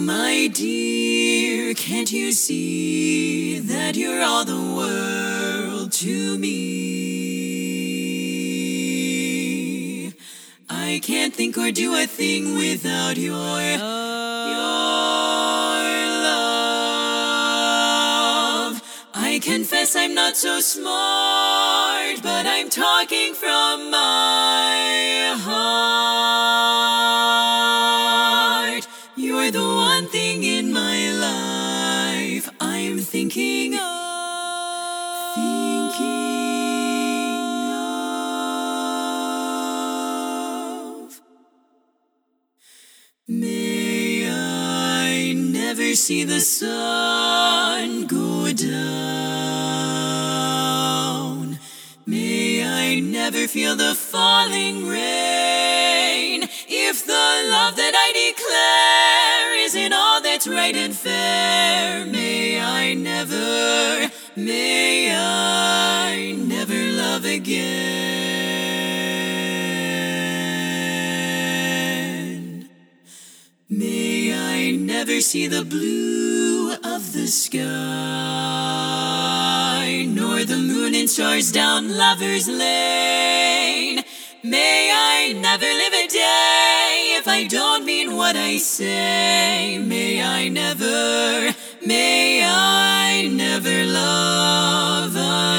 my dear, can't you see that you're all the world to me? I can't think or do a thing without your love. I confess I'm not so smart, but I'm talking from my heart. You're the one thing in my life I'm thinking of. May I never see the sun go down. May I never feel the falling rain. If the love that I declare isn't all that's right and fair, may I never love again. May I never see the blue of the sky, nor the moon and stars down Lover's Lane. May I never live a day if I don't mean what I say. May I never love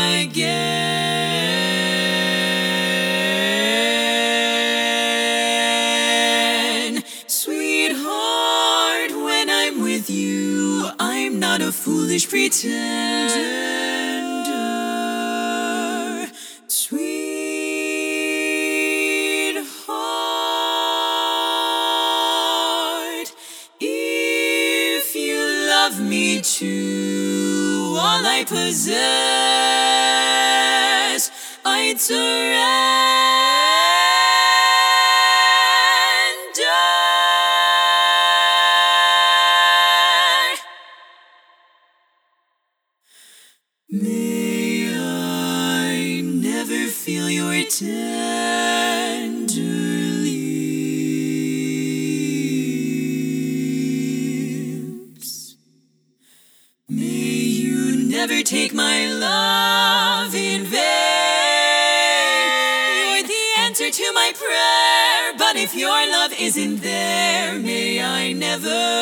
again. Sweetheart, when I'm with you, I'm not a foolish pretender. If you love me too, all I possess, I'd surrender. May I never feel your tender lips. May you never take my love in vain. You're the answer to my prayer, but if your love isn't there, may I never